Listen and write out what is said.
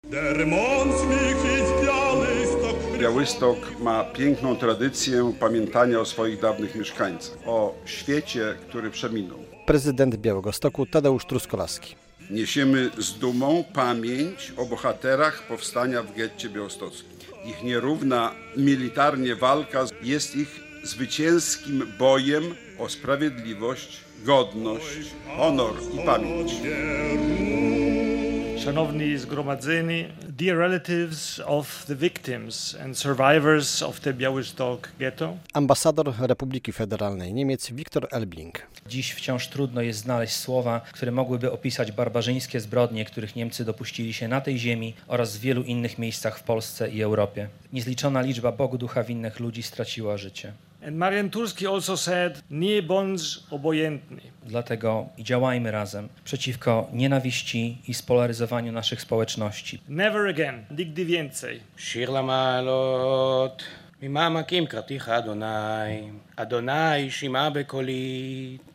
Białystok ma piękną tradycję pamiętania o swoich dawnych mieszkańcach, o świecie, który przeminął. Prezydent Białegostoku Tadeusz Truskolaski. Niesiemy z dumą pamięć o bohaterach powstania w getcie białostockim. Ich nierówna militarnie walka jest ich zwycięskim bojem o sprawiedliwość, godność, honor i pamięć. Szanowni zgromadzeni, dear relatives of the victims and survivors of the Białystok ghetto. Ambasador Republiki Federalnej Niemiec Viktor Elbling. Dziś wciąż trudno jest znaleźć słowa, które mogłyby opisać barbarzyńskie zbrodnie, których Niemcy dopuścili się na tej ziemi oraz w wielu innych miejscach w Polsce i Europie. Niezliczona liczba Bogu ducha winnych ludzi straciła życie. And Marian Turski also said, nie bądź obojętny. Dlatego działajmy razem przeciwko nienawiści i spolaryzowaniu naszych społeczności. Never again, nigdy więcej. שיר למעלות, ממעמקים קראתיך אדוני, אדוני שמעה בקולי.